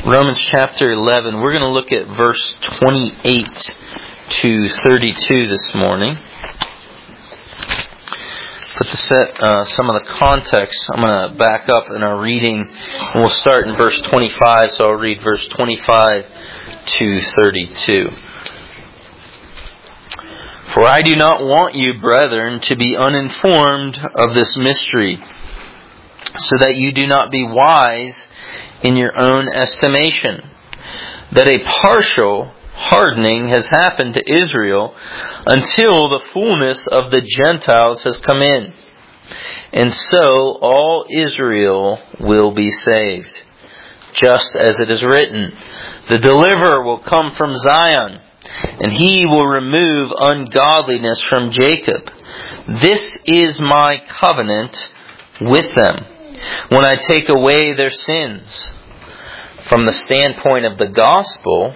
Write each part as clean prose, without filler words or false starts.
Romans chapter 11. We're going to look at verse 28 to 32 this morning. But to set some of the context, I'm going to back up in our reading, and we'll start in verse 25. So I'll read verse 25 to 32. For I do not want you, brethren, to be uninformed of this mystery, so that you do not be wise in your own estimation, that a partial hardening has happened to Israel until the fullness of the Gentiles has come in. And so all Israel will be saved. Just as it is written, the deliverer will come from Zion, and he will remove ungodliness from Jacob. This is my covenant with them, when I take away their sins. From the standpoint of the gospel,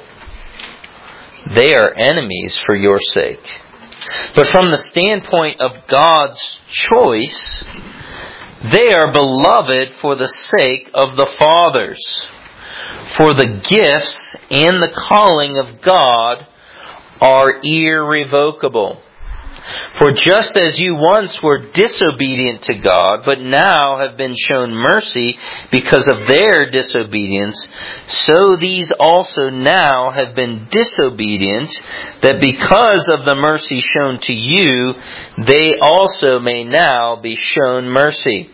they are enemies for your sake. But from the standpoint of God's choice, they are beloved for the sake of the fathers. For the gifts and the calling of God are irrevocable. For just as you once were disobedient to God, but now have been shown mercy because of their disobedience, so these also now have been disobedient, that because of the mercy shown to you, they also may now be shown mercy.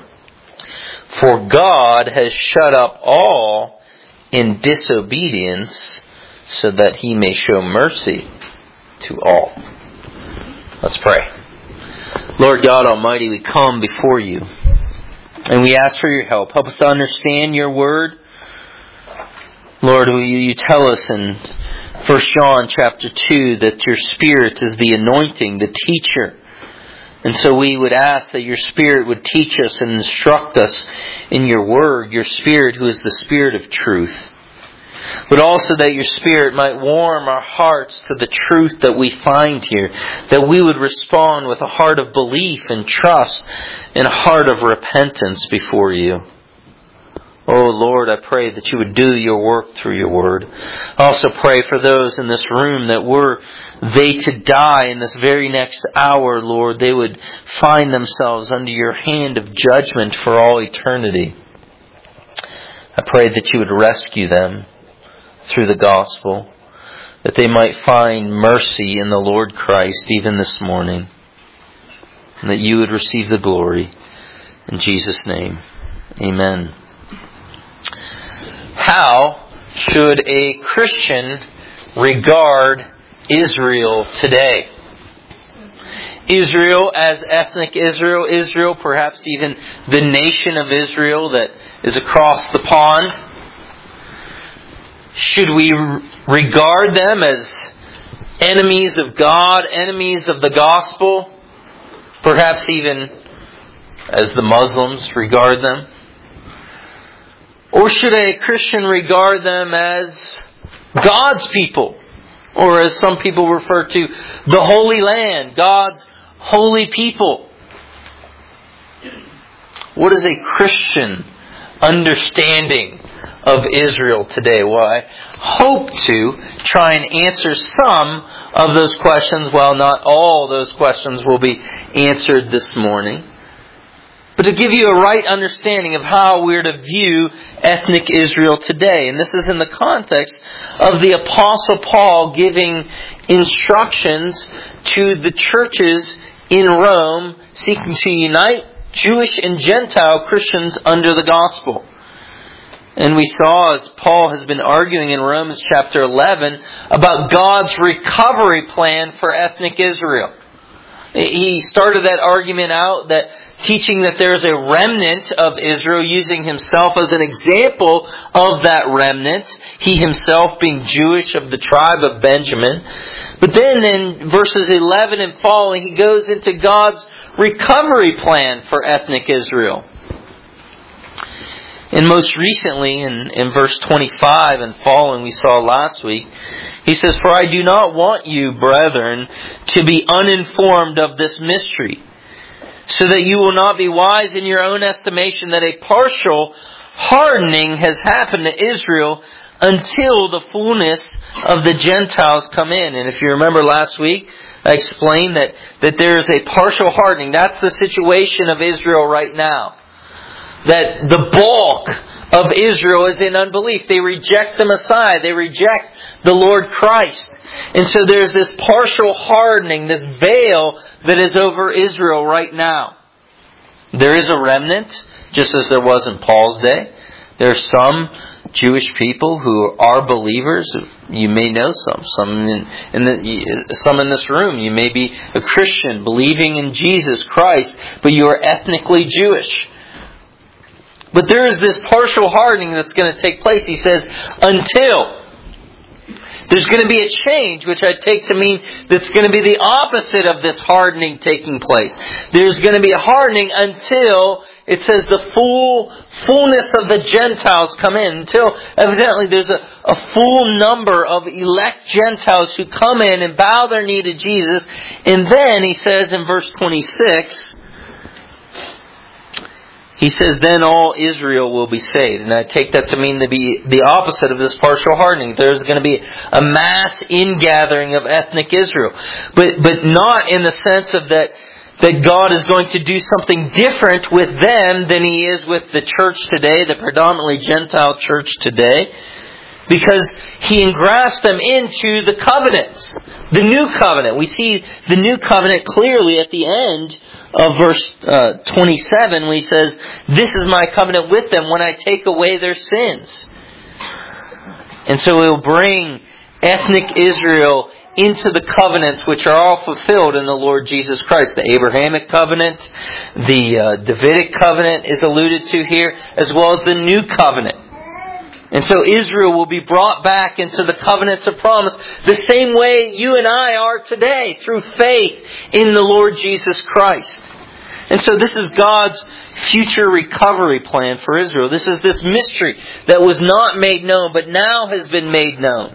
For God has shut up all in disobedience, so that He may show mercy to all. Let's pray. Lord God Almighty, we come before you, and we ask for your help. Help us to understand your word. Lord, you tell us in 1 John chapter 2 that your Spirit is the anointing, the teacher. And so we would ask that your Spirit would teach us and instruct us in your word, your Spirit who is the Spirit of truth. But also that your Spirit might warm our hearts to the truth that we find here. That we would respond with a heart of belief and trust and a heart of repentance before you. Oh Lord, I pray that you would do your work through your word. I also pray for those in this room that were they to die in this very next hour, Lord, they would find themselves under your hand of judgment for all eternity. I pray that you would rescue them through the gospel, that they might find mercy in the Lord Christ even this morning, and that you would receive the glory. In Jesus' name, amen. How should a Christian regard Israel today? Israel as ethnic Israel, Israel perhaps even the nation of Israel that is across the pond. Should we regard them as enemies of God, enemies of the gospel? Perhaps even as the Muslims regard them? Or should a Christian regard them as God's people? Or as some people refer to, the Holy Land, God's holy people? What is a Christian understanding of Israel today? Well, I hope to try and answer some of those questions. Well, not all those questions will be answered this morning. But to give you a right understanding of how we're to view ethnic Israel today. And this is in the context of the Apostle Paul giving instructions to the churches in Rome seeking to unite Jewish and Gentile Christians under the gospel. And we saw, as Paul has been arguing in Romans chapter 11, about God's recovery plan for ethnic Israel. He started that argument out, that teaching that there is a remnant of Israel, using himself as an example of that remnant, he himself being Jewish of the tribe of Benjamin. But then in verses 11 and following, he goes into God's recovery plan for ethnic Israel. And most recently, in verse 25 and following we saw last week, he says, "For I do not want you, brethren, to be uninformed of this mystery, so that you will not be wise in your own estimation, that a partial hardening has happened to Israel until the fullness of the Gentiles come in. And if you remember last week, I explained that there is a partial hardening. That's the situation of Israel right now. That the bulk of Israel is in unbelief. They reject the Messiah. They reject the Lord Christ. And so there's this partial hardening, this veil that is over Israel right now. There is a remnant, just as there was in Paul's day. There are some Jewish people who are believers. You may know some in this room. You may be a Christian believing in Jesus Christ, but you are ethnically Jewish. But there is this partial hardening that's going to take place. He says, until there's going to be a change, which I take to mean that's going to be the opposite of this hardening taking place. There's going to be a hardening until, it says, the fullness of the Gentiles come in. Until, evidently, there's a full number of elect Gentiles who come in and bow their knee to Jesus. And then, he says in verse 26, he says, then all Israel will be saved. And I take that to mean to be the opposite of this partial hardening. There's going to be a mass ingathering of ethnic Israel. But not in the sense of that God is going to do something different with them than He is with the church today, the predominantly Gentile church today. Because He engrafts them into the covenants. The new covenant. We see the new covenant clearly at the end of verse 27 when He says, this is my covenant with them when I take away their sins. And so He will bring ethnic Israel into the covenants which are all fulfilled in the Lord Jesus Christ. The Abrahamic covenant, the Davidic covenant is alluded to here, as well as the new covenant. And so Israel will be brought back into the covenants of promise the same way you and I are today, through faith in the Lord Jesus Christ. And so this is God's future recovery plan for Israel. This is this mystery that was not made known, but now has been made known.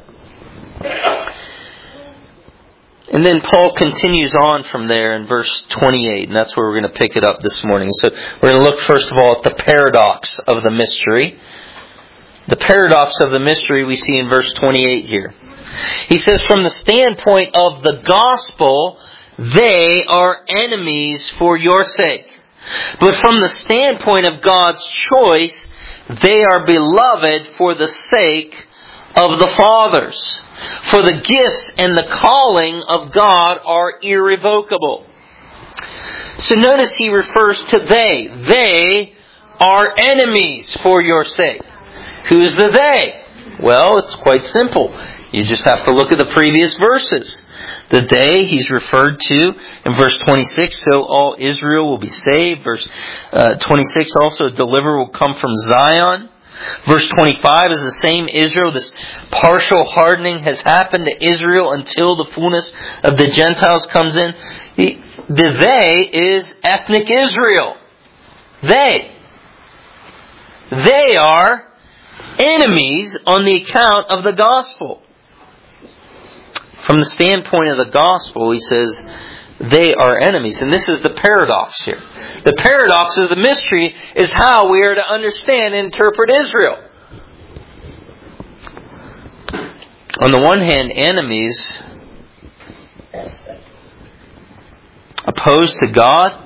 And then Paul continues on from there in verse 28, and that's where we're going to pick it up this morning. So we're going to look first of all at the paradox of the mystery. The paradox of the mystery we see in verse 28 here. He says, from the standpoint of the gospel, they are enemies for your sake. But from the standpoint of God's choice, they are beloved for the sake of the fathers. For the gifts and the calling of God are irrevocable. So notice he refers to they. They are enemies for your sake. Who's the they? Well, it's quite simple. You just have to look at the previous verses. The they he's referred to in verse 26, so all Israel will be saved. Verse 26, also a deliverer will come from Zion. Verse 25 is the same Israel. This partial hardening has happened to Israel until the fullness of the Gentiles comes in. The they is ethnic Israel. They are enemies on the account of the gospel. From the standpoint of the gospel, he says, they are enemies. And this is the paradox here. The paradox of the mystery is how we are to understand and interpret Israel. On the one hand, enemies opposed to God.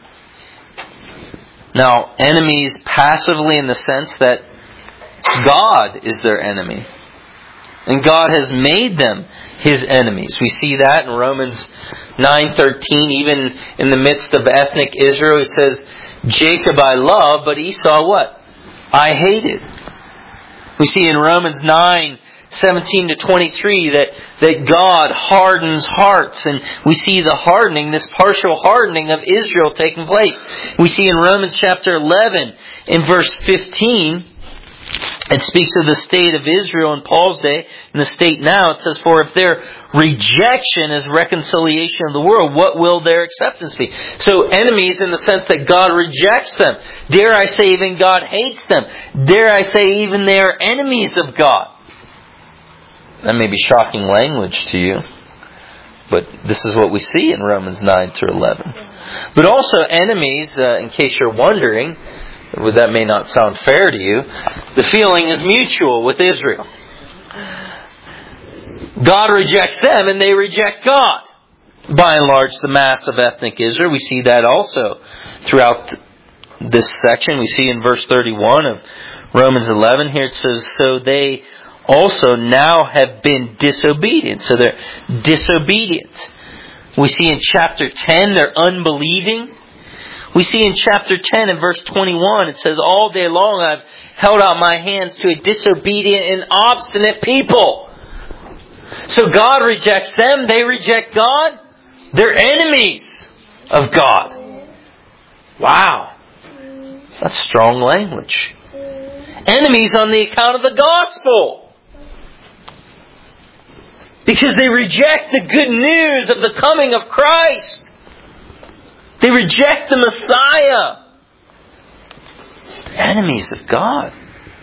Now, enemies passively in the sense that God is their enemy. And God has made them His enemies. We see that in Romans 9:13. Even in the midst of ethnic Israel, He says, Jacob I love, but Esau what? I hated. We see in Romans 9:17-23 that God hardens hearts. And we see the hardening, this partial hardening of Israel taking place. We see in Romans chapter 11, in verse 15, it speaks of the state of Israel in Paul's day and the state now. It says, for if their rejection is reconciliation of the world, what will their acceptance be? So enemies in the sense that God rejects them. Dare I say even God hates them. Dare I say even they are enemies of God. That may be shocking language to you, but this is what we see in Romans 9-11. But also enemies, in case you're wondering, Well, that may not sound fair to you. The feeling is mutual with Israel. God rejects them and they reject God. By and large, the mass of ethnic Israel. We see that also throughout this section. We see in verse 31 of Romans 11. Here it says, so they also now have been disobedient. So they're disobedient. We see in chapter 10, they're unbelieving. We see in chapter 10 and verse 21, it says, all day long I've held out my hands to a disobedient and obstinate people. So God rejects them. They reject God. They're enemies of God. Wow. That's strong language. Enemies on the account of the gospel. Because they reject the good news of the coming of Christ. They reject the Messiah. Enemies of God.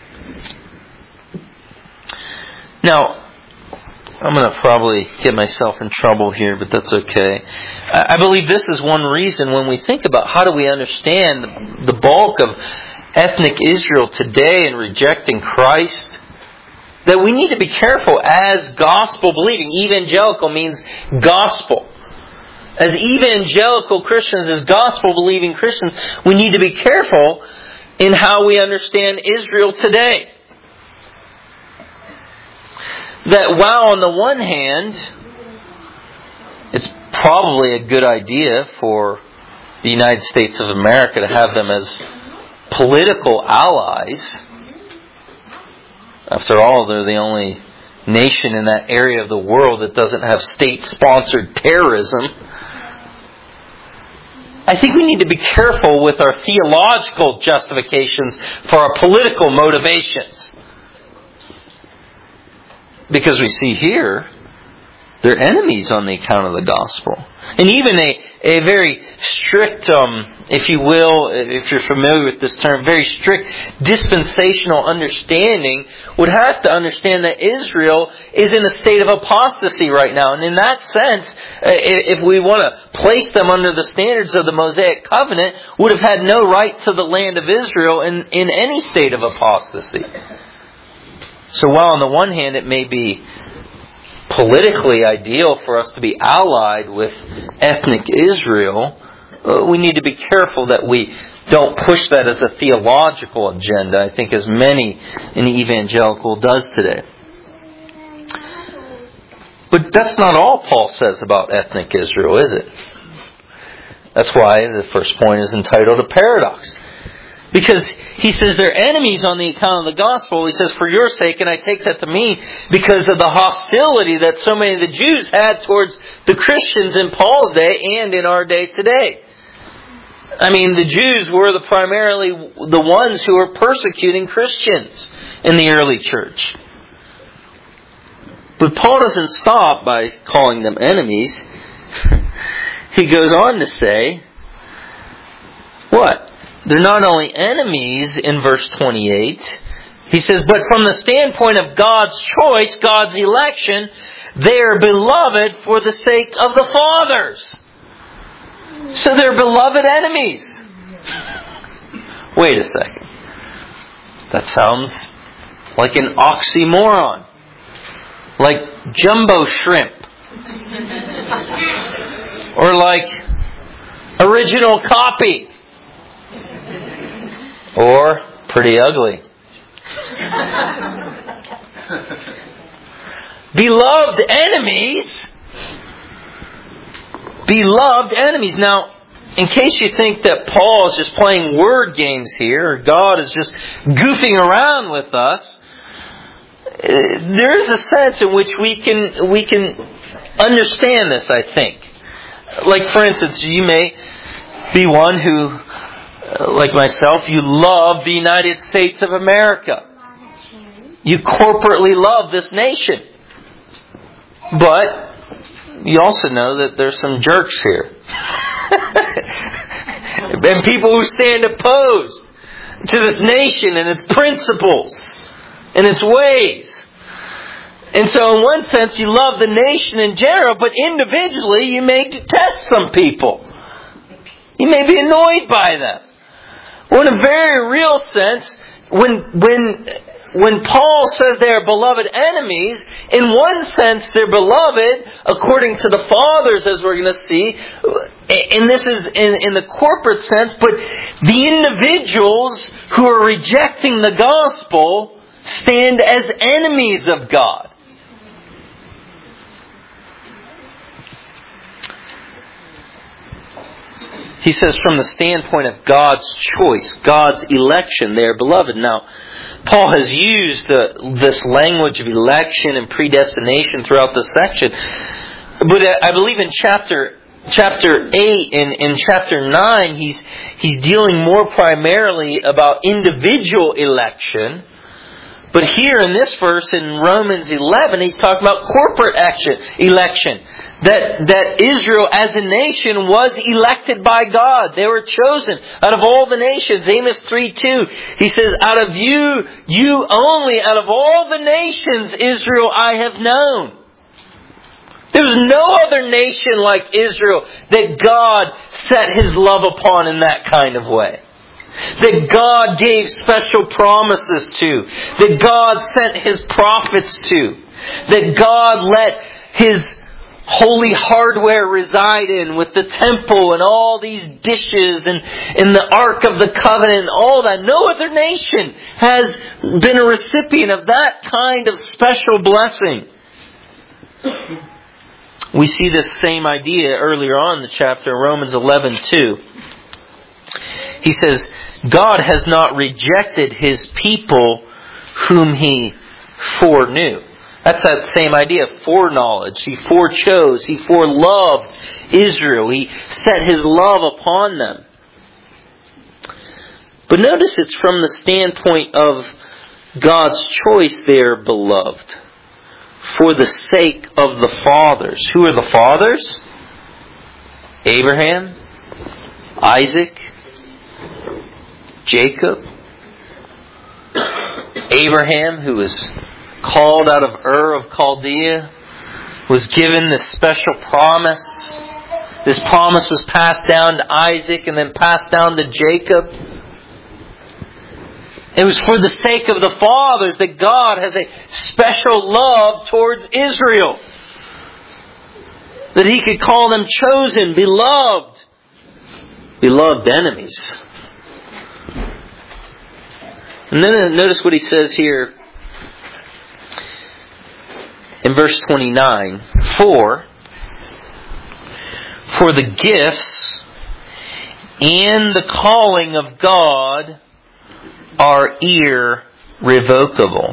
Now, I'm going to probably get myself in trouble here, but that's okay. I believe this is one reason when we think about how do we understand the bulk of ethnic Israel today and rejecting Christ, that we need to be careful as gospel believing. Evangelical means gospel. As evangelical Christians, as gospel believing Christians, we need to be careful in how we understand Israel today. That while on the one hand, it's probably a good idea for the United States of America to have them as political allies. After all, they're the only nation in that area of the world that doesn't have state-sponsored terrorism. I think we need to be careful with our theological justifications for our political motivations. Because we see here, they're enemies on the account of the gospel. And even a very strict, if you will, if you're familiar with this term, very strict dispensational understanding would have to understand that Israel is in a state of apostasy right now. And in that sense, if we want to place them under the standards of the Mosaic covenant, would have had no right to the land of Israel in any state of apostasy. So while on the one hand it may be politically ideal for us to be allied with ethnic Israel, we need to be careful that we don't push that as a theological agenda, I think as many in the evangelical does today. But that's not all Paul says about ethnic Israel, is it? That's why the first point is entitled A Paradox. Because he says they're enemies on the account of the gospel. He says, for your sake, and I take that to mean because of the hostility that so many of the Jews had towards the Christians in Paul's day and in our day today. I mean, the Jews were primarily the ones who were persecuting Christians in the early church. But Paul doesn't stop by calling them enemies. He goes on to say, what? They're not only enemies in verse 28. He says, but from the standpoint of God's choice, God's election, they are beloved for the sake of the fathers. So they're beloved enemies. Wait a second. That sounds like an oxymoron. Like jumbo shrimp. Or like original copy. Or pretty ugly. Beloved enemies. Beloved enemies. Now, in case you think that Paul is just playing word games here, or God is just goofing around with us, there is a sense in which we can understand this, I think. Like, for instance, you may be one who, like myself, you love the United States of America. You corporately love this nation. But you also know that there's some jerks here. And people who stand opposed to this nation and its principles and its ways. And so in one sense you love the nation in general, but individually you may detest some people. You may be annoyed by them. Well, in a very real sense, when Paul says they are beloved enemies, in one sense they're beloved according to the fathers, as we're going to see, and this is in the corporate sense, but the individuals who are rejecting the gospel stand as enemies of God. He says from the standpoint of God's choice, God's election, they are beloved. Now, Paul has used this language of election and predestination throughout this section. But I believe in chapter 8 and in chapter 9, he's dealing more primarily about individual election. But here in this verse in Romans 11, he's talking about corporate election. That Israel as a nation was elected by God. They were chosen out of all the nations. Amos 3:2, he says, out of you only, out of all the nations, Israel I have known. There was no other nation like Israel that God set His love upon in that kind of way. That God gave special promises to. That God sent His prophets to. That God let His holy hardware reside in, with the temple and all these dishes and in the Ark of the Covenant and all that. No other nation has been a recipient of that kind of special blessing. We see this same idea earlier on in the chapter, Romans 11:2. He says, God has not rejected His people whom He foreknew. That's that same idea of foreknowledge. He forechose. He foreloved Israel. He set His love upon them. But notice it's from the standpoint of God's choice they are beloved. For the sake of the fathers. Who are the fathers? Abraham, Isaac, Jacob. Abraham, who was called out of Ur of Chaldea, was given this special promise. This promise was passed down to Isaac and then passed down to Jacob. It was for the sake of the fathers that God has a special love towards Israel. That He could call them chosen, beloved, beloved enemies. And then notice what he says here in verse 29. For the gifts and the calling of God are irrevocable.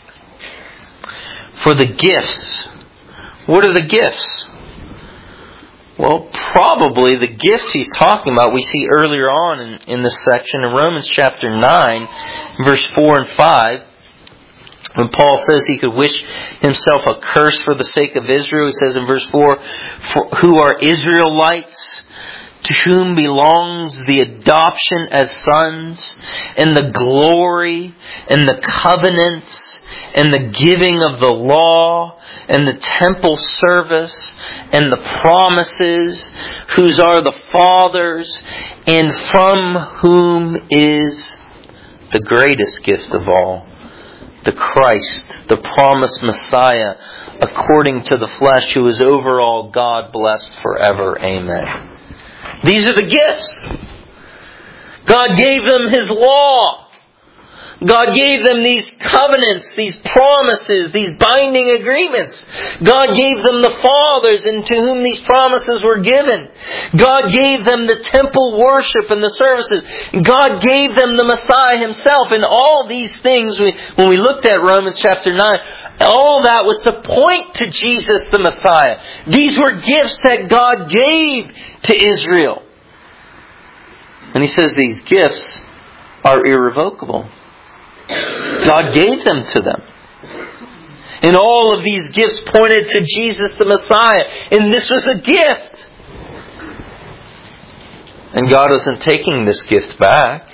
For the gifts. What are the gifts? Well, probably the gifts he's talking about we see earlier on in this section in Romans chapter 9, verse 4 and 5. When Paul says he could wish himself a curse for the sake of Israel, he says in verse 4, who are Israelites, to whom belongs the adoption as sons, and the glory, and the covenants, and the giving of the law, and the temple service, and the promises, whose are the fathers, and from whom is the greatest gift of all, the Christ, the promised Messiah, according to the flesh, who is over all God, blessed forever. Amen. These are the gifts. God gave them His law. God gave them these covenants, these promises, these binding agreements. God gave them the fathers into whom these promises were given. God gave them the temple worship and the services. God gave them the Messiah Himself. And all these things, when we looked at Romans chapter 9, all that was to point to Jesus the Messiah. These were gifts that God gave to Israel. And He says these gifts are irrevocable. God gave them to them. And all of these gifts pointed to Jesus the Messiah. And this was a gift. And God isn't taking this gift back.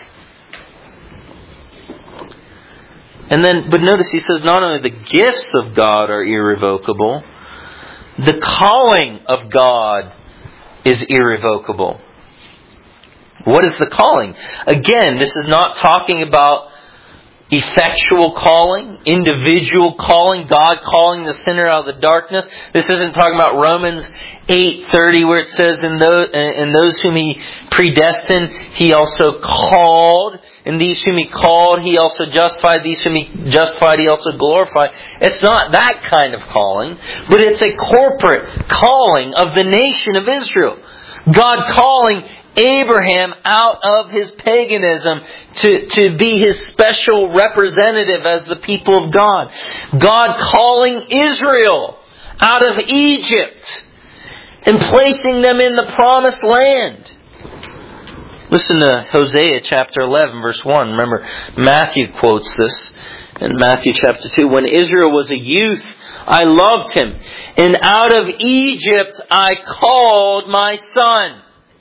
But notice He says not only the gifts of God are irrevocable, the calling of God is irrevocable. What is the calling? Again, this is not talking about effectual calling, individual calling, God calling the sinner out of the darkness. This isn't talking about Romans 8:30 where it says, in those whom He predestined, He also called. And these whom He called, He also justified. These whom He justified, He also glorified. It's not that kind of calling, but it's a corporate calling of the nation of Israel. God calling Abraham out of his paganism to be His special representative as the people of God. God calling Israel out of Egypt and placing them in the promised land. Listen to Hosea chapter 11 verse 1. Remember, Matthew quotes this in Matthew chapter 2. When Israel was a youth, I loved him, and out of Egypt I called my son.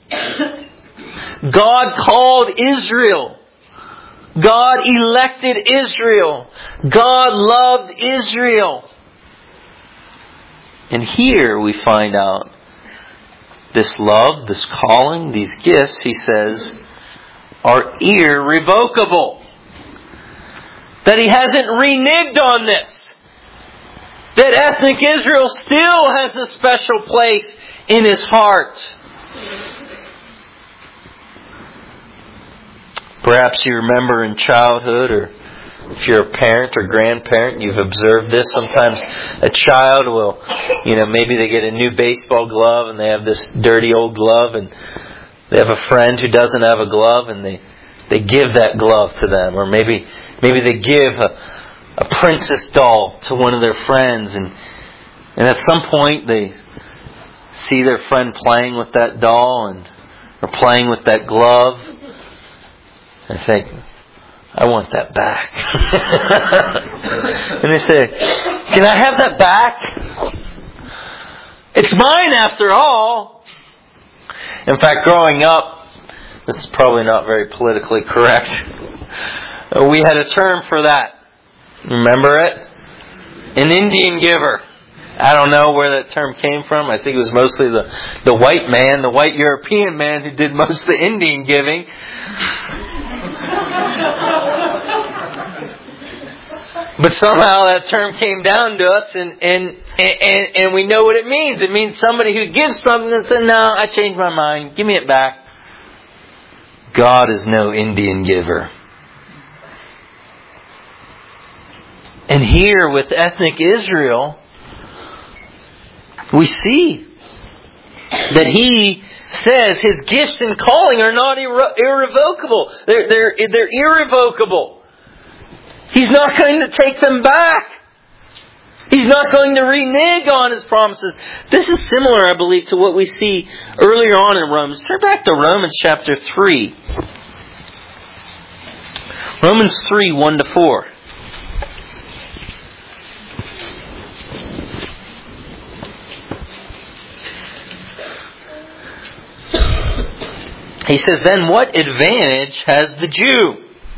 God called Israel. God elected Israel. God loved Israel. And here we find out this love, this calling, these gifts, He says, are irrevocable. That He hasn't reneged on this. That ethnic Israel still has a special place in His heart. Perhaps you remember in childhood, or if you're a parent or grandparent, you've observed this. Sometimes a child will, maybe they get a new baseball glove and they have this dirty old glove, and they have a friend who doesn't have a glove, and they give that glove to them. Or maybe they give a princess doll to one of their friends, and at some point they see their friend playing with that doll or playing with that glove, and think, I want that back. And they say, can I have that back? It's mine after all. In fact, growing up, this is probably not very politically correct, we had a term for that. Remember it? An Indian giver. I don't know where that term came from. I think it was mostly the white man, the white European man who did most of the Indian giving. But somehow that term came down to us, and we know what it means. It means somebody who gives something and says, no, I changed my mind. Give me it back. God is no Indian giver. And here with ethnic Israel, we see that He says His gifts and calling are not irrevocable. They're irrevocable. He's not going to take them back. He's not going to renege on His promises. This is similar, I believe, to what we see earlier on in Romans. Turn back to Romans chapter 3. Romans 3, 1-4. He says, then what advantage has the Jew?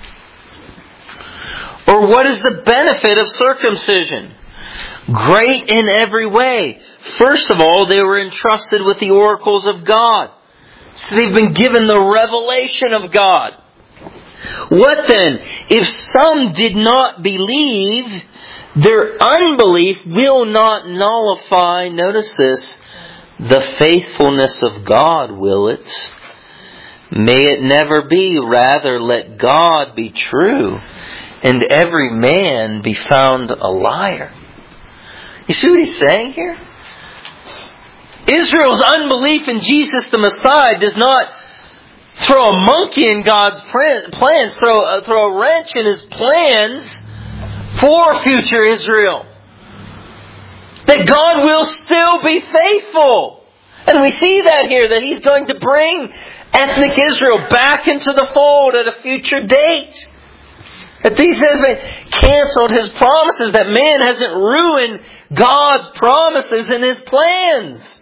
Or what is the benefit of circumcision? Great in every way. First of all, they were entrusted with the oracles of God. So they've been given the revelation of God. What then? If some did not believe, their unbelief will not nullify, notice this, the faithfulness of God, will it? May it never be. Rather, let God be true, and every man be found a liar. You see what he's saying here? Israel's unbelief in Jesus the Messiah does not throw a monkey in God's plans, throw a wrench in His plans for future Israel. That God will still be faithful. And we see that here, that He's going to bring ethnic Israel back into the fold at a future date. That He hasn't canceled His promises, that man hasn't ruined God's promises and His plans.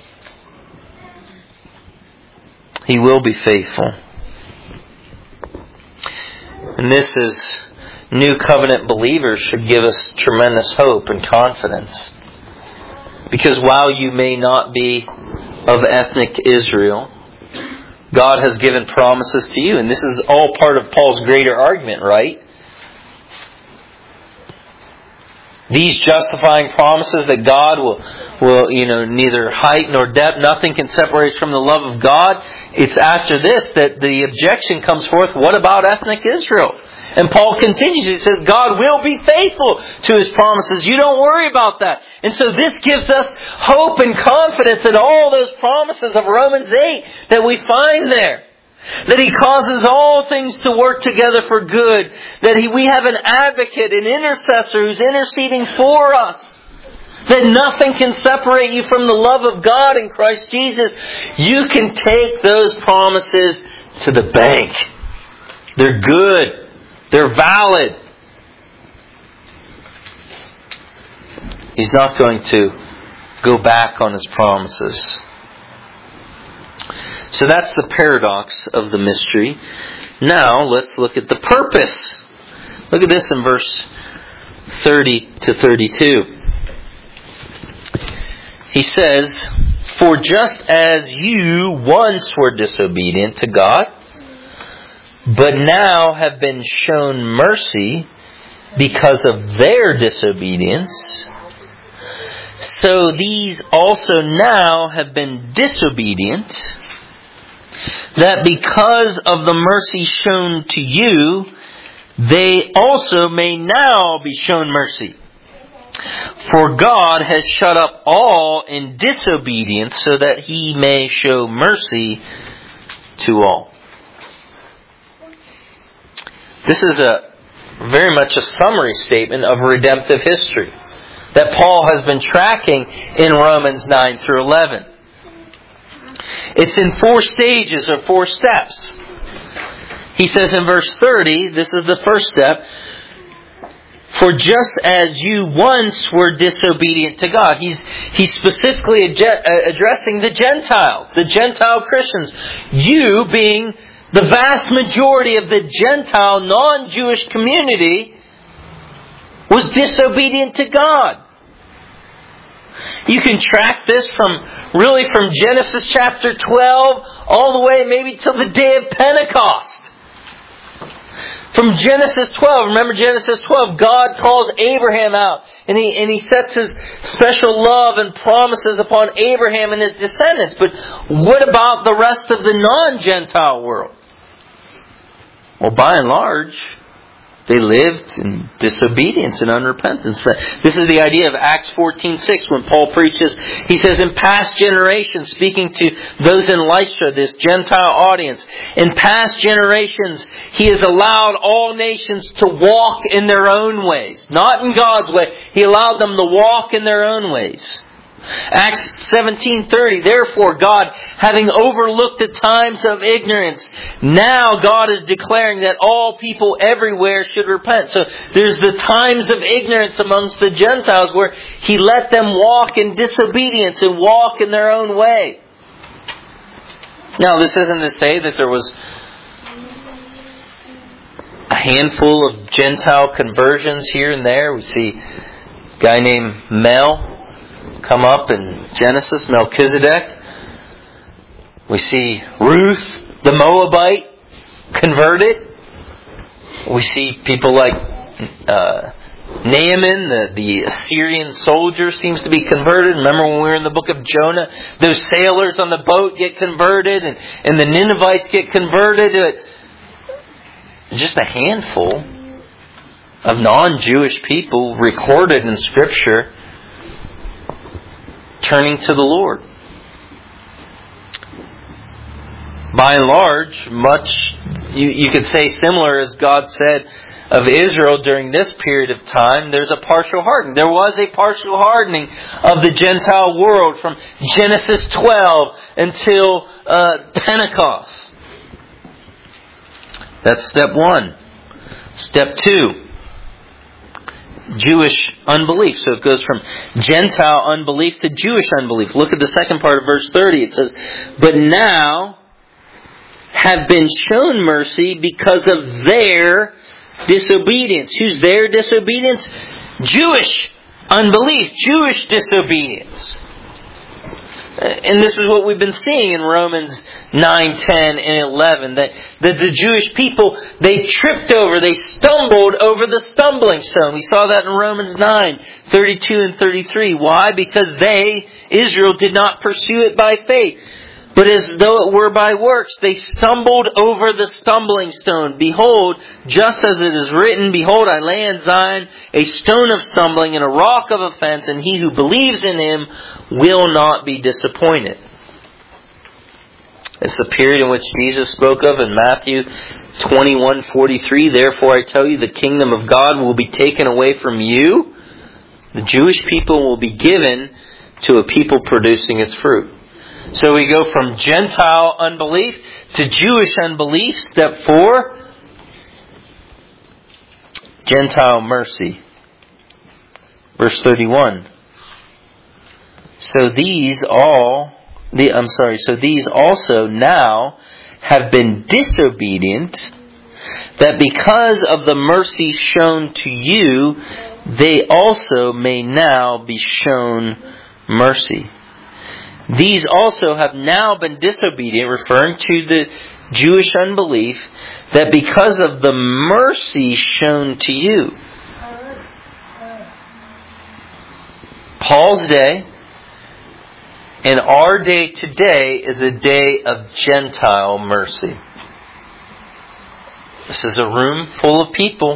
He will be faithful. And this is new covenant believers should give us tremendous hope and confidence. Because while you may not be of ethnic Israel, God has given promises to you. And this is all part of Paul's greater argument, right? These justifying promises that God will neither height nor depth, nothing can separate us from the love of God. It's after this that the objection comes forth, what about ethnic Israel? And Paul continues, he says, God will be faithful to His promises. You don't worry about that. And so this gives us hope and confidence in all those promises of Romans 8 that we find there. That He causes all things to work together for good. That we have an advocate, an intercessor who's interceding for us. That nothing can separate you from the love of God in Christ Jesus. You can take those promises to the bank. They're good. They're valid. He's not going to go back on His promises. So that's the paradox of the mystery. Now let's look at the purpose. Look at this in verse 30 to 32. He says, "For just as you once were disobedient to God, but now have been shown mercy because of their disobedience, so these also now have been disobedient, that because of the mercy shown to you, they also may now be shown mercy. For God has shut up all in disobedience so that He may show mercy to all." This is very much a summary statement of redemptive history that Paul has been tracking in Romans 9 through 11. It's in 4 stages or 4 steps. He says in verse 30, this is the first step, "For just as you once were disobedient to God." He's specifically addressing the Gentiles, the Gentile Christians. You being the vast majority of the Gentile, non-Jewish community, was disobedient to God. You can track this from Genesis chapter 12 all the way maybe till the day of Pentecost. From Genesis 12, remember Genesis 12, God calls Abraham out and he sets His special love and promises upon Abraham and his descendants. But what about the rest of the non-Gentile world? Well, by and large, they lived in disobedience and unrepentance. This is the idea of Acts 14:6 when Paul preaches. He says, in past generations, speaking to those in Lystra, this Gentile audience, in past generations, He has allowed all nations to walk in their own ways. Not in God's way. He allowed them to walk in their own ways. Acts 17:30, "Therefore God, having overlooked the times of ignorance, now God is declaring that all people everywhere should repent." So there's the times of ignorance amongst the Gentiles where He let them walk in disobedience and walk in their own way. Now this isn't to say that there was a handful of Gentile conversions here and there. We see a guy named Mel come up in Genesis, Melchizedek. We see Ruth, the Moabite, converted. We see people like Naaman, the Assyrian soldier, seems to be converted. Remember when we were in the book of Jonah? Those sailors on the boat get converted and the Ninevites get converted. Just a handful of non-Jewish people recorded in Scripture turning to the Lord. By and large, much you could say similar as God said of Israel during this period of time, there's a partial hardening. There was a partial hardening of the Gentile world from Genesis 12 until Pentecost. That's step 1. Step 2. Jewish unbelief. So it goes from Gentile unbelief to Jewish unbelief. Look at the second part of verse 30. It says, "But now have been shown mercy because of their disobedience." Who's their disobedience? Jewish unbelief. Jewish disobedience. And this is what we've been seeing in Romans 9, 10, and 11. That the Jewish people, they tripped over, they stumbled over the stumbling stone. We saw that in Romans 9, 32 and 33. Why? Because they, Israel, did not pursue it by faith, but as though it were by works. They stumbled over the stumbling stone. Behold, just as it is written, Behold, I lay in Zion a stone of stumbling and a rock of offense, and he who believes in Him will not be disappointed. It's the period in which Jesus spoke of in Matthew 21:43. Therefore I tell you, the kingdom of God will be taken away from you. The Jewish people will be given to a people producing its fruit. So we go from Gentile unbelief to Jewish unbelief. Step 4, Gentile mercy. Verse 31. So these also now have been disobedient, that because of the mercy shown to you, they also may now be shown mercy. These also have now been disobedient, referring to the Jewish unbelief, that because of the mercy shown to you. Paul's day and our day today is a day of Gentile mercy. This is a room full of people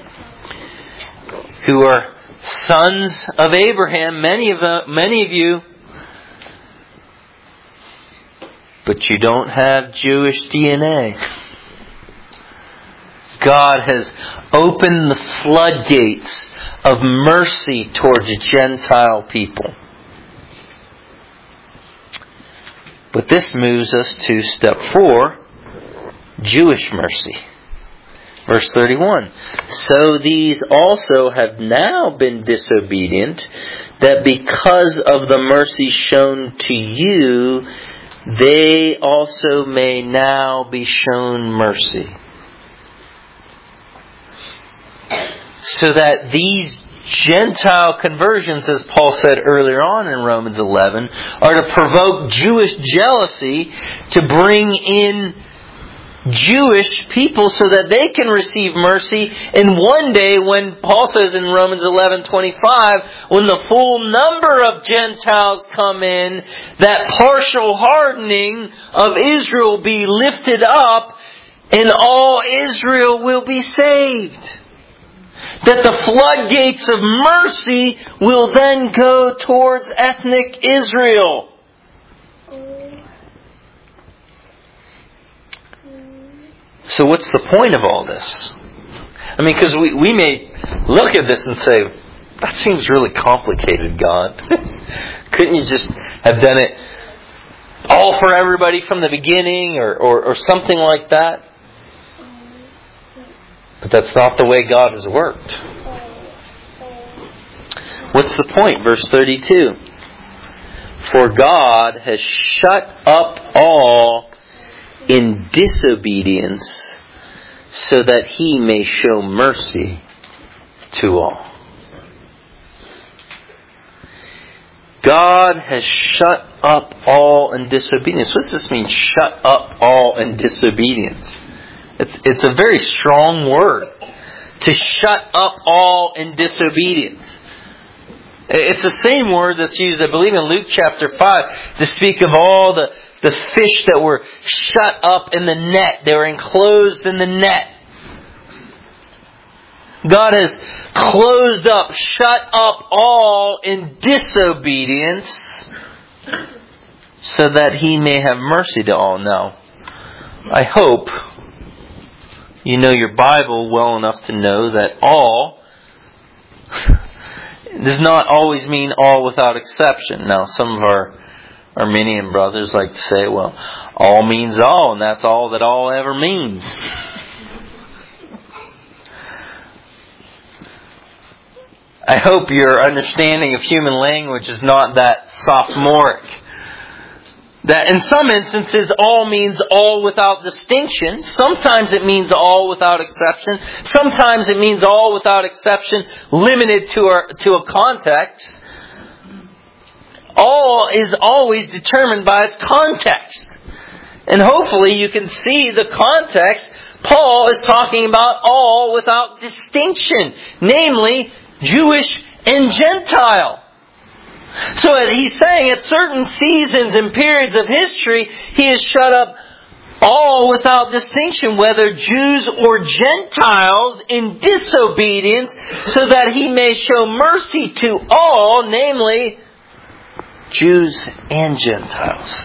who are sons of Abraham, many of you, but you don't have Jewish DNA. God has opened the floodgates of mercy towards Gentile people. But this moves us to step 4, Jewish mercy. Verse 31. So these also have now been disobedient, that because of the mercy shown to you, they also may now be shown mercy. So that these Gentile conversions, as Paul said earlier on in Romans 11, are to provoke Jewish jealousy to bring in Jewish people so that they can receive mercy. And one day, when Paul says in Romans 11:25, when the full number of Gentiles come in, that partial hardening of Israel will be lifted up and all Israel will be saved. That the floodgates of mercy will then go towards ethnic Israel. So what's the point of all this? I mean, because we may look at this and say, that seems really complicated, God. Couldn't you just have done it all for everybody from the beginning or something like that? But that's not the way God has worked. What's the point? Verse 32. For God has shut up all in disobedience, so that He may show mercy to all. God has shut up all in disobedience. What does this mean, shut up all in disobedience? It's a very strong word. To shut up all in disobedience. It's the same word that's used, I believe, in Luke chapter 5 to speak of all the fish that were shut up in the net. They were enclosed in the net. God has closed up, shut up all in disobedience so that He may have mercy to all. Now, I hope you know your Bible well enough to know that all does not always mean all without exception. Now, some of our Arminian brothers like to say, well, all means all, and that's all that all ever means. I hope your understanding of human language is not that sophomoric. That in some instances, all means all without distinction. Sometimes it means all without exception. Sometimes it means all without exception, limited to a context. all is always determined by its context. And hopefully you can see the context. Paul is talking about all without distinction, namely Jewish and Gentile. So as he's saying, at certain seasons and periods of history, he has shut up all without distinction, whether Jews or Gentiles, in disobedience, so that he may show mercy to all, namely Jews and Gentiles.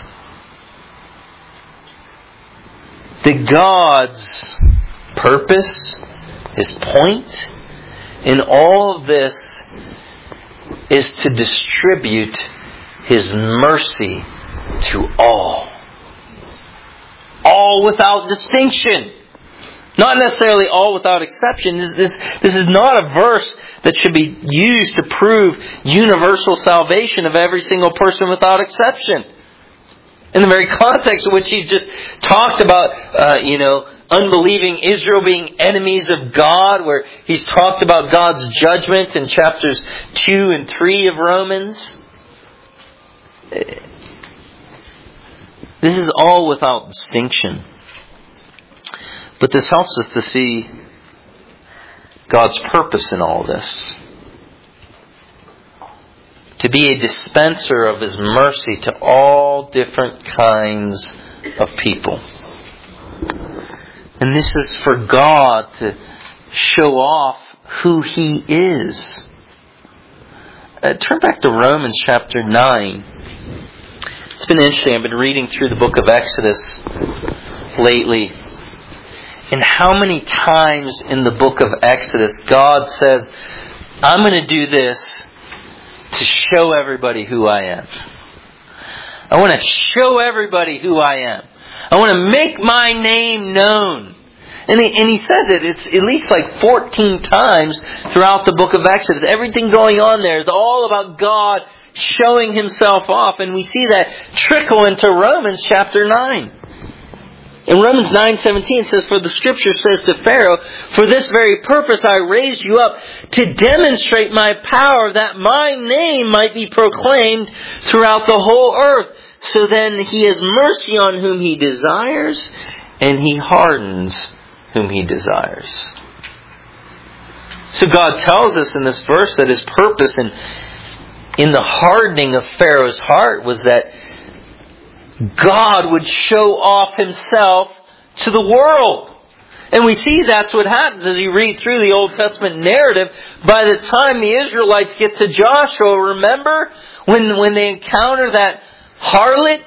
That God's purpose, His point in all of this is to distribute His mercy to all. All without distinction. Not necessarily all without exception. This is not a verse that should be used to prove universal salvation of every single person without exception. In the very context in which he's just talked about, unbelieving Israel being enemies of God, where he's talked about God's judgment in chapters 2 and 3 of Romans. This is all without distinction. But this helps us to see God's purpose in all this. To be a dispenser of His mercy to all different kinds of people. And this is for God to show off who He is. Turn back to Romans chapter 9. It's been interesting. I've been reading through the book of Exodus lately. And how many times in the book of Exodus God says, I'm going to do this to show everybody who I am. I want to show everybody who I am. I want to make my name known. And he says it. It's at least like 14 times throughout the book of Exodus. Everything going on there is all about God showing Himself off. And we see that trickle into Romans chapter 9. In Romans 9:17 it says, for the Scripture says to Pharaoh, for this very purpose I raised you up, to demonstrate my power, that my name might be proclaimed throughout the whole earth. So then He has mercy on whom He desires, and He hardens whom He desires. So God tells us in this verse that His purpose in the hardening of Pharaoh's heart was that God would show off Himself to the world. And we see that's what happens as you read through the Old Testament narrative. By the time the Israelites get to Joshua, remember when they encounter that harlot,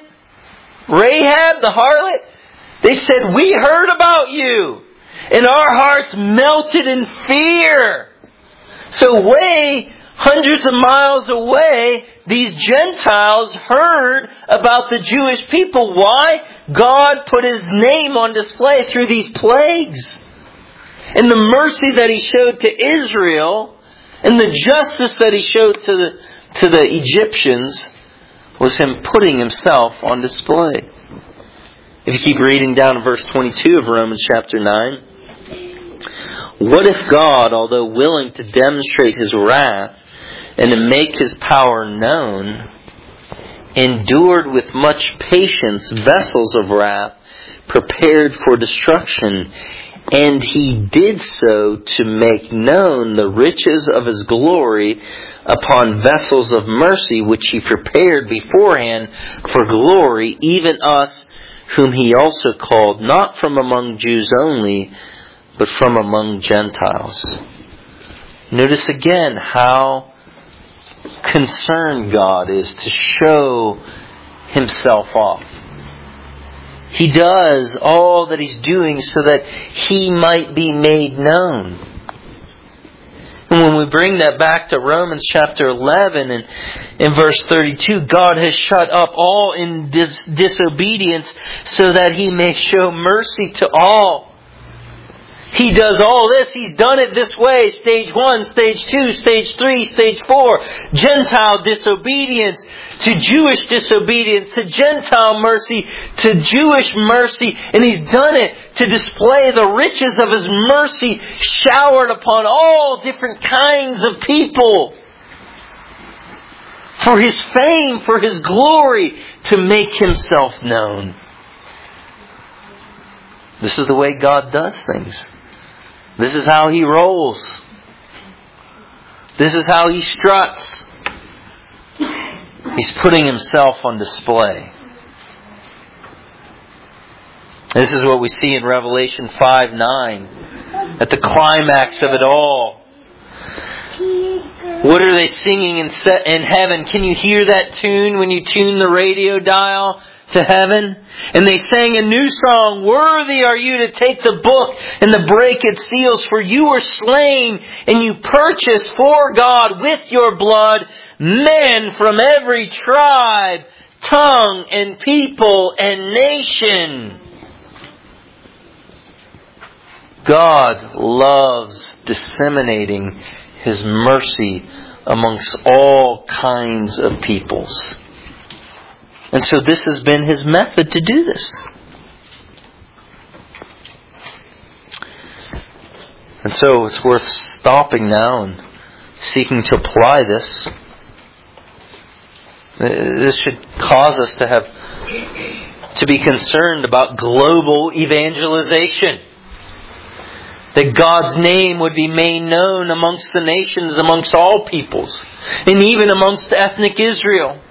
Rahab the harlot? They said, we heard about you, and our hearts melted in fear. So way hundreds of miles away, these Gentiles heard about the Jewish people. Why? God put His name on display through these plagues. And the mercy that He showed to Israel, and the justice that He showed to the Egyptians, was Him putting Himself on display. If you keep reading down to verse 22 of Romans chapter 9, what if God, although willing to demonstrate His wrath and to make His power known, endured with much patience vessels of wrath prepared for destruction, and He did so to make known the riches of His glory upon vessels of mercy, which He prepared beforehand for glory, even us whom He also called, not from among Jews only, but from among Gentiles. Notice again how concerned God is to show Himself off. He does all that He's doing so that He might be made known. And when we bring that back to Romans chapter 11 and in verse 32, God has shut up all in disobedience so that He may show mercy to all. He does all this. He's done it this way. Stage 1, Stage 2, Stage 3, Stage 4. Gentile disobedience to Jewish disobedience, to Gentile mercy, to Jewish mercy. And He's done it to display the riches of His mercy showered upon all different kinds of people. for His fame, for His glory, to make Himself known. This is the way God does things. This is how He rolls. This is how He struts. He's putting Himself on display. This is what we see in Revelation 5:9, at the climax of it all. What are they singing in heaven? Can you hear that tune when you tune the radio dial to heaven? And they sang a new song, "Worthy are you to take the book and to break its seals, for you were slain and you purchased for God with your blood men from every tribe, tongue and people and nation." God loves disseminating His mercy amongst all kinds of peoples. And so this has been His method to do this. And so it's worth stopping now and seeking to apply this. This should cause us to be concerned about global evangelization. That God's name would be made known amongst the nations, amongst all peoples, and even amongst ethnic Israel.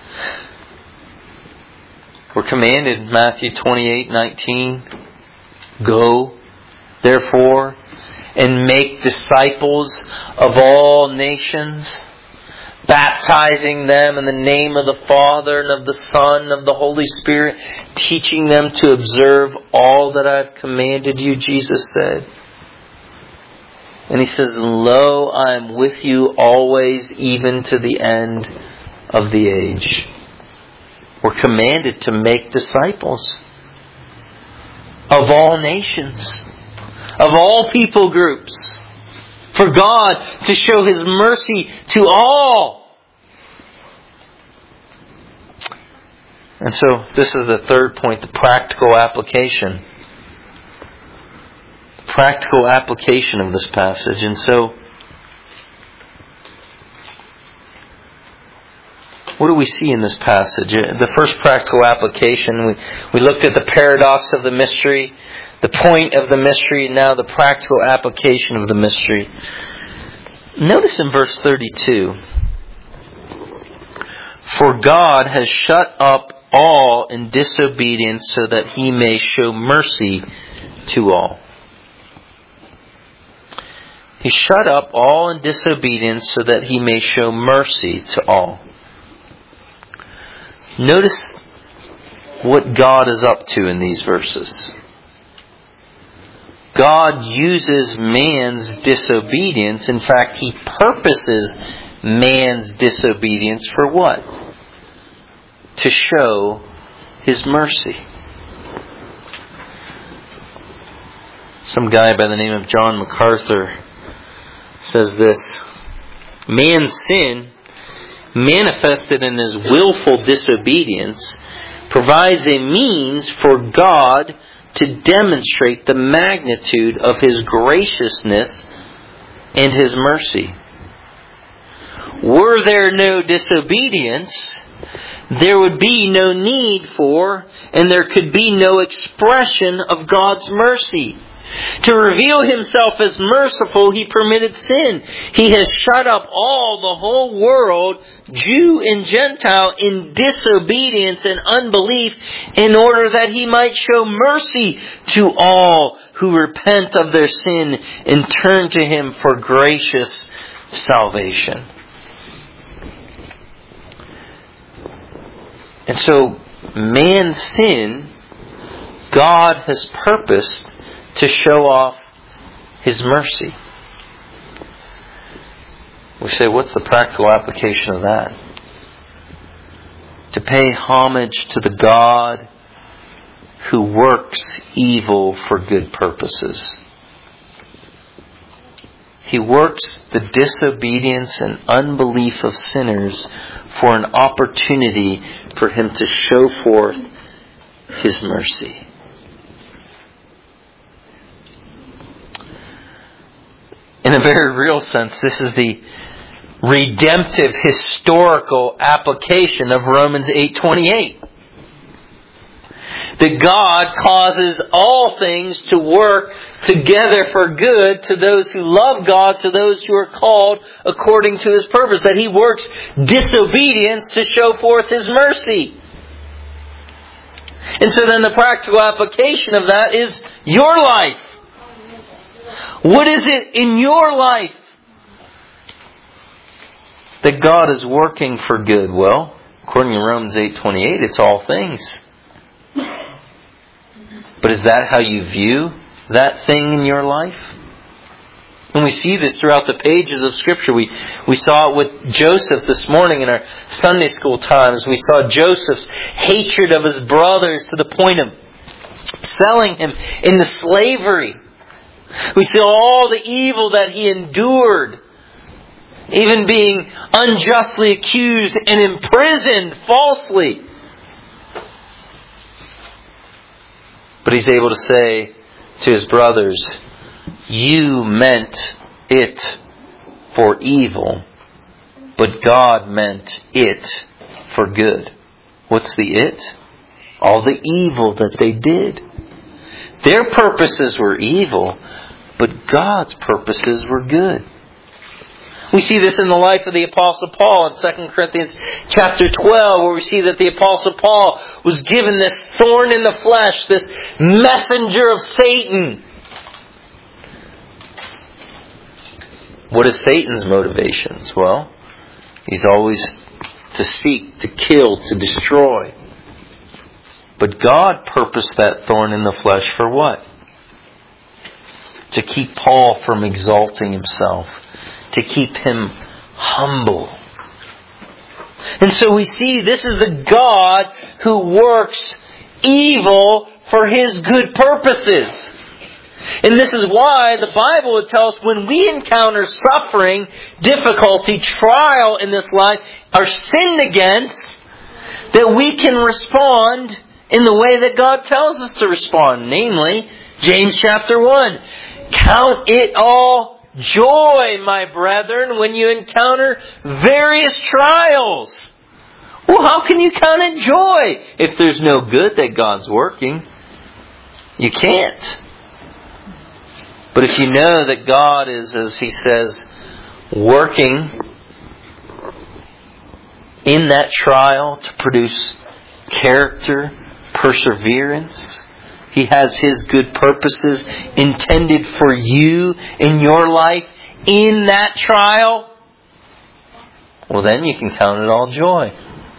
We're commanded, Matthew 28:19, "Go, therefore, and make disciples of all nations, baptizing them in the name of the Father and of the Son and of the Holy Spirit, teaching them to observe all that I have commanded you," Jesus said. And He says, "Lo, I am with you always, even to the end of the age." We're commanded to make disciples of all nations, of all people groups, for God to show His mercy to all. And so this is the third point, the practical application. Practical application of this passage. And so, what do we see in this passage? The first practical application, we looked at the paradox of the mystery, the point of the mystery, and now the practical application of the mystery. Notice in verse 32, "For God has shut up all in disobedience so that He may show mercy to all." He shut up all in disobedience so that He may show mercy to all. Notice what God is up to in these verses. God uses man's disobedience. In fact, He purposes man's disobedience for what? To show His mercy. Some guy by the name of John MacArthur says this: "Man's sin, manifested in his willful disobedience, provides a means for God to demonstrate the magnitude of His graciousness and His mercy. Were there no disobedience, there would be no need for, and there could be no expression of God's mercy. To reveal Himself as merciful, He permitted sin. He has shut up all, the whole world, Jew and Gentile, in disobedience and unbelief, in order that He might show mercy to all who repent of their sin and turn to Him for gracious salvation." And so, man's sin, God has purposed to show off His mercy. We say, what's the practical application of that? To pay homage to the God who works evil for good purposes. He works the disobedience and unbelief of sinners for an opportunity for Him to show forth His mercy. In a very real sense, this is the redemptive historical application of Romans 8:28. That God causes all things to work together for good to those who love God, to those who are called according to His purpose. That He works disobedience to show forth His mercy. And so then the practical application of that is your life. What is it in your life that God is working for good? Well, according to Romans 8:28, it's all things. But is that how you view that thing in your life? And we see this throughout the pages of Scripture. We saw it with Joseph this morning in our Sunday school times. We saw Joseph's hatred of his brothers to the point of selling him into slavery. We see all the evil that he endured, even being unjustly accused and imprisoned falsely. But he's able to say to his brothers, you meant it for evil, but God meant it for good. What's the it? All the evil that they did. Their purposes were evil, but God's purposes were good. We see this in the life of the Apostle Paul in 2 Corinthians chapter 12, where we see that the Apostle Paul was given this thorn in the flesh, this messenger of Satan. What is Satan's motivations? Well, he's always to seek, to kill, to destroy. But God purposed that thorn in the flesh for what? To keep Paul from exalting himself. To keep him humble. And so we see this is the God who works evil for His good purposes. And this is why the Bible would tell us when we encounter suffering, difficulty, trial in this life, are sinned against, that we can respond in the way that God tells us to respond. Namely, James chapter 1. Count it all joy, my brethren, when you encounter various trials. Well, how can you count it joy if there's no good that God's working? You can't. But if you know that God is, as He says, working in that trial to produce character, perseverance, He has His good purposes intended for you in your life in that trial, well then you can count it all joy.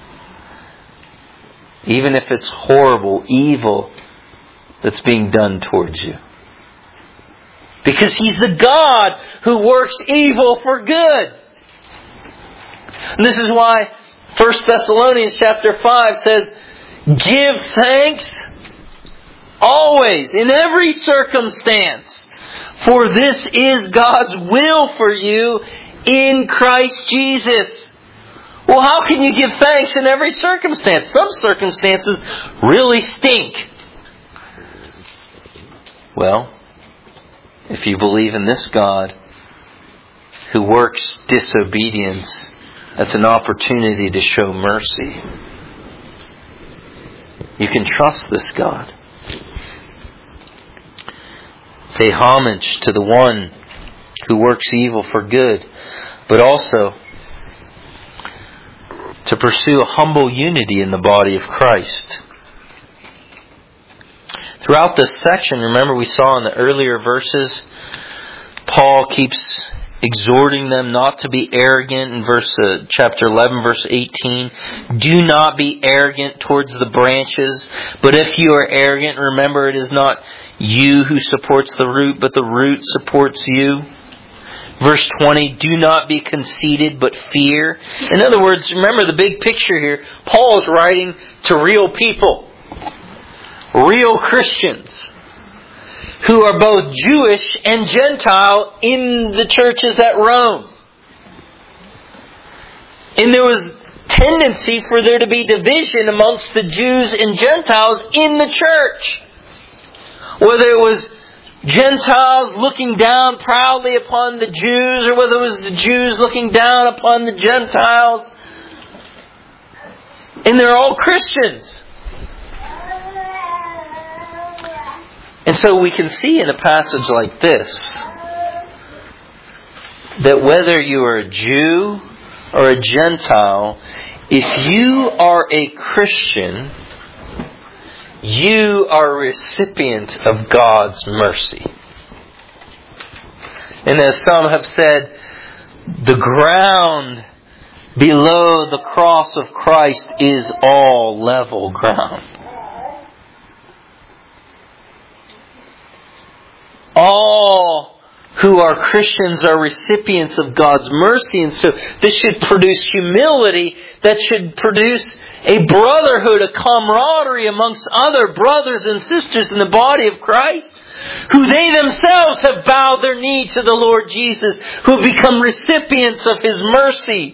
Even if it's horrible, evil that's being done towards you. Because He's the God who works evil for good. And this is why 1 Thessalonians chapter 5 says, give thanks always, in every circumstance. For this is God's will for you in Christ Jesus. Well, how can you give thanks in every circumstance? Some circumstances really stink. Well, if you believe in this God who works disobedience as an opportunity to show mercy, you can trust this God. Pay homage to the one who works evil for good, but also to pursue a humble unity in the body of Christ. Throughout this section, remember we saw in the earlier verses, Paul keeps exhorting them not to be arrogant in chapter 11, verse 18. Do not be arrogant towards the branches, but if you are arrogant, remember it is not you who supports the root, but the root supports you. Verse 20, do not be conceited, but fear. In other words, remember the big picture here. Paul is writing to real people. Real Christians. Who are both Jewish and Gentile in the churches at Rome. And there was tendency for there to be division amongst the Jews and Gentiles in the church. Whether it was Gentiles looking down proudly upon the Jews, or whether it was the Jews looking down upon the Gentiles. And they're all Christians. And so we can see in a passage like this that whether you are a Jew or a Gentile, if you are a Christian, you are a recipient of God's mercy. And as some have said, the ground below the cross of Christ is all level ground. All who are Christians are recipients of God's mercy. And so this should produce humility, that should produce a brotherhood, a camaraderie amongst other brothers and sisters in the body of Christ, who they themselves have bowed their knee to the Lord Jesus, who have become recipients of His mercy.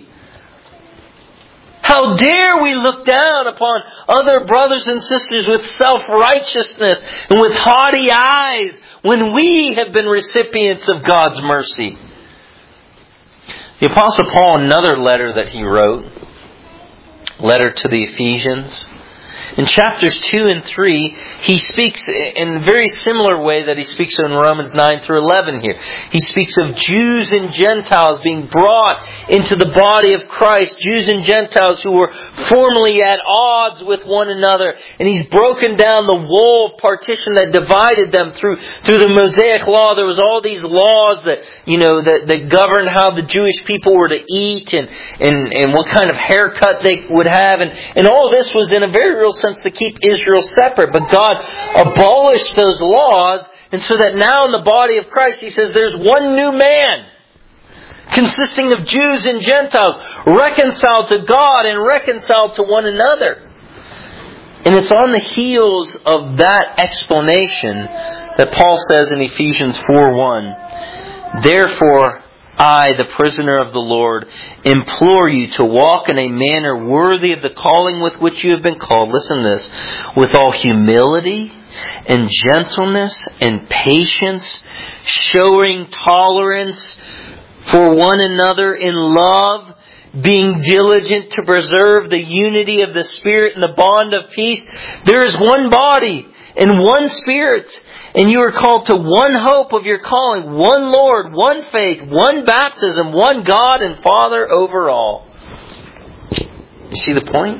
How dare we look down upon other brothers and sisters with self-righteousness and with haughty eyes when we have been recipients of God's mercy. The Apostle Paul, another letter that he wrote, letter to the Ephesians, in chapters 2 and 3, he speaks in a very similar way that he speaks in Romans 9 through 11 here. He speaks of Jews and Gentiles being brought into the body of Christ. Jews and Gentiles who were formerly at odds with one another. And he's broken down the wall of partition that divided them through the Mosaic law. There was all these laws that, that governed how the Jewish people were to eat and what kind of haircut they would have. And all this was in a very real sense to keep Israel separate. But God abolished those laws, and so that now in the body of Christ, He says there's one new man consisting of Jews and Gentiles, reconciled to God and reconciled to one another. And it's on the heels of that explanation that Paul says in Ephesians 4:1, "Therefore, I, the prisoner of the Lord, implore you to walk in a manner worthy of the calling with which you have been called." Listen to this. "With all humility and gentleness and patience, showing tolerance for one another in love, being diligent to preserve the unity of the Spirit in the bond of peace. There is one body and one Spirit, and you are called to one hope of your calling, one Lord, one faith, one baptism, one God and Father over all." You see the point?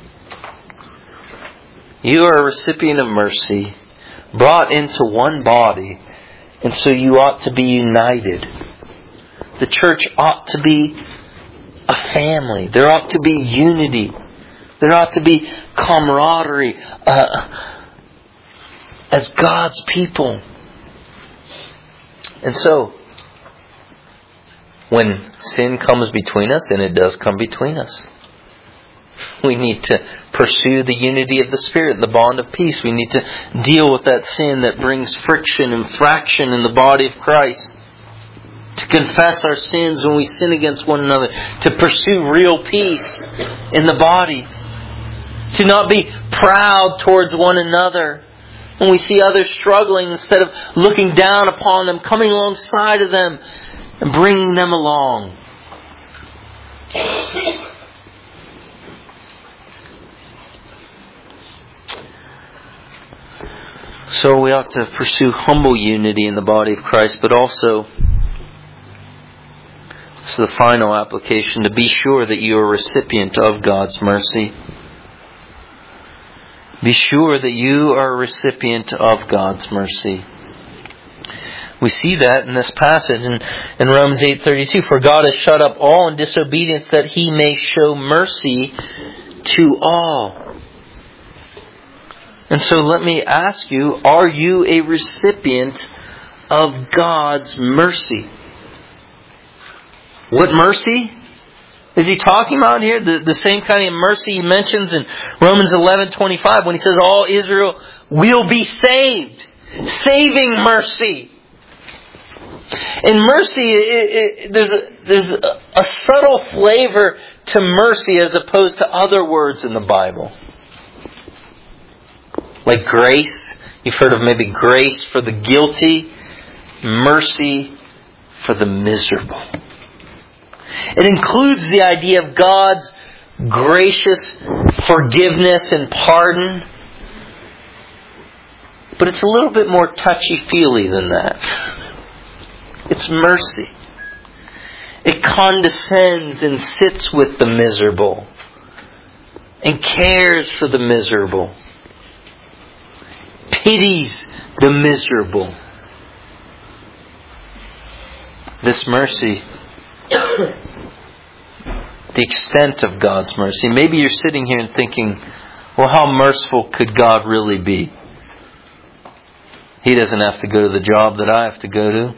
You are a recipient of mercy, brought into one body, and so you ought to be united. The church ought to be a family. There ought to be unity. There ought to be camaraderie as God's people. And so, when sin comes between us, and it does come between us, we need to pursue the unity of the Spirit, the bond of peace. We need to deal with that sin that brings friction and fraction in the body of Christ. To confess our sins when we sin against one another. To pursue real peace in the body. To not be proud towards one another. When we see others struggling, instead of looking down upon them, coming alongside of them and bringing them along. So we ought to pursue humble unity in the body of Christ, but also, this is the final application, to be sure that you are a recipient of God's mercy. Be sure that you are a recipient of God's mercy. We see that in this passage in Romans 8:32. "For God has shut up all in disobedience that He may show mercy to all." And so let me ask you, are you a recipient of God's mercy? What mercy is he talking about here? The same kind of mercy he mentions in Romans 11:25 when he says all Israel will be saved. Saving mercy. In mercy, there's a subtle flavor to mercy as opposed to other words in the Bible. Like grace. You've heard of maybe grace for the guilty, mercy for the miserable. It includes the idea of God's gracious forgiveness and pardon. But it's a little bit more touchy-feely than that. It's mercy. It condescends and sits with the miserable and cares for the miserable. Pities the miserable. This mercy, the extent of God's mercy. Maybe you're sitting here and thinking, well, how merciful could God really be? He doesn't have to go to the job that I have to go to.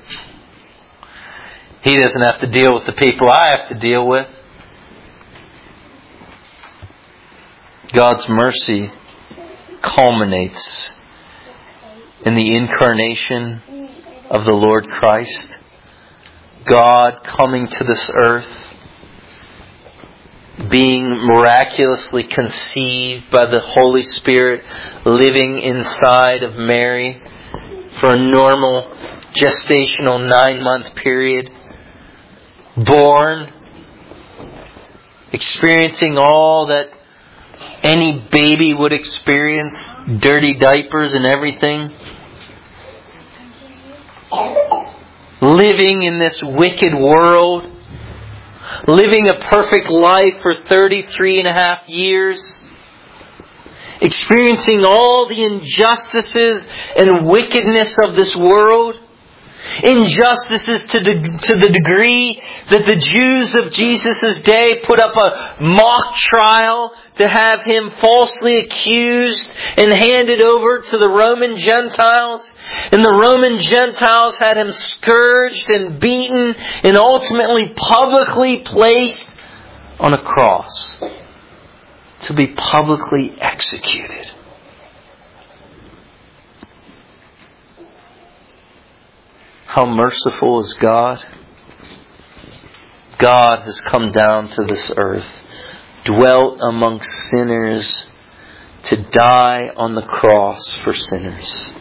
He doesn't have to deal with the people I have to deal with. God's mercy culminates in the incarnation of the Lord Christ. God coming to this earth, being miraculously conceived by the Holy Spirit, living inside of Mary for a normal gestational 9-month period, born, experiencing all that any baby would experience, dirty diapers and everything, living in this wicked world, living a perfect life for 33.5 years, experiencing all the injustices and wickedness of this world. Injustices to the degree that the Jews of Jesus' day put up a mock trial to have Him falsely accused and handed over to the Roman Gentiles. And the Roman Gentiles had Him scourged and beaten and ultimately publicly placed on a cross to be publicly executed. How merciful is God? God has come down to this earth, dwelt amongst sinners, to die on the cross for sinners.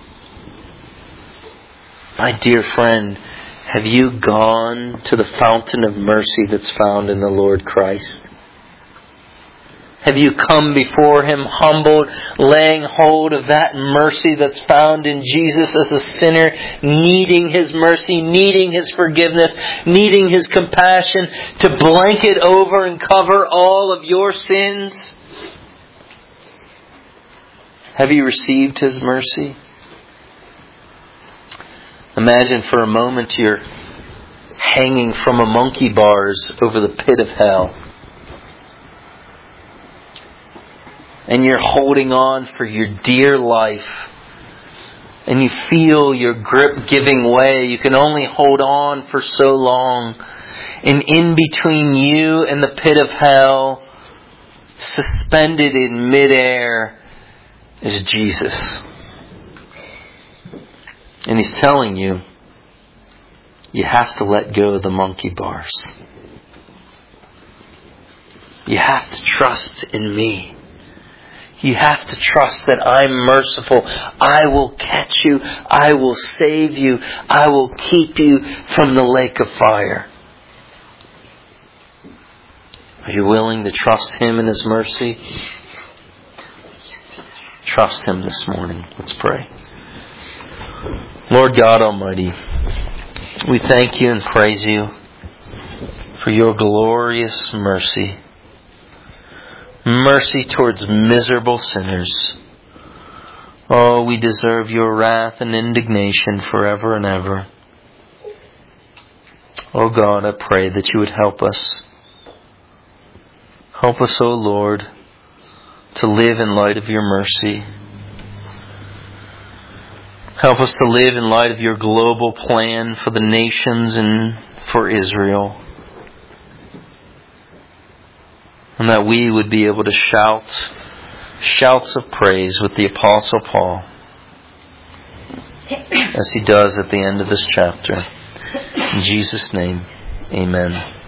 My dear friend, have you gone to the fountain of mercy that's found in the Lord Christ? Have you come before Him humbled, laying hold of that mercy that's found in Jesus as a sinner, needing His mercy, needing His forgiveness, needing His compassion to blanket over and cover all of your sins? Have you received His mercy? Imagine for a moment you're hanging from a monkey bars over the pit of hell. And you're holding on for your dear life. And you feel your grip giving way. You can only hold on for so long. And in between you and the pit of hell, suspended in midair, is Jesus. And He's telling you, you have to let go of the monkey bars. You have to trust in me. You have to trust that I'm merciful. I will catch you. I will save you. I will keep you from the lake of fire. Are you willing to trust Him in His mercy? Trust Him this morning. Let's pray. Lord God Almighty, we thank You and praise You for Your glorious mercy. Mercy towards miserable sinners. Oh, we deserve Your wrath and indignation forever and ever. Oh God, I pray that You would help us. Help us, O Lord, to live in light of Your mercy. Help us to live in light of Your global plan for the nations and for Israel. And that we would be able to shout shouts of praise with the Apostle Paul, as he does at the end of this chapter. In Jesus' name, amen.